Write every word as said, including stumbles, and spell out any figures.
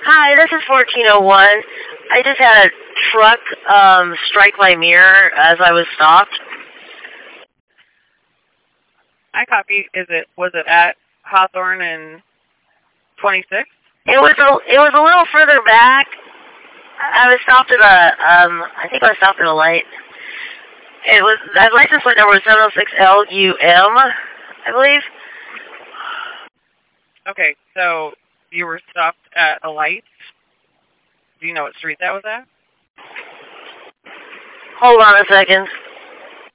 Hi, this is fourteen oh one. I just had a truck um, strike my mirror as I was stopped. I copy. Is it was it at Hawthorne and twenty-sixth? It was a it was a little further back. I was stopped at a um I think I was stopped at a light. It was that license plate number was seven oh six L U M, I believe. Okay, so you were stopped at a light. Do you know what street that was at? Hold on a second.